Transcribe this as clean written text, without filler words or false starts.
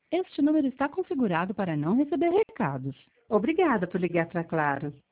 Este número está configurado para não receber recados. Obrigada por ligar para Claro.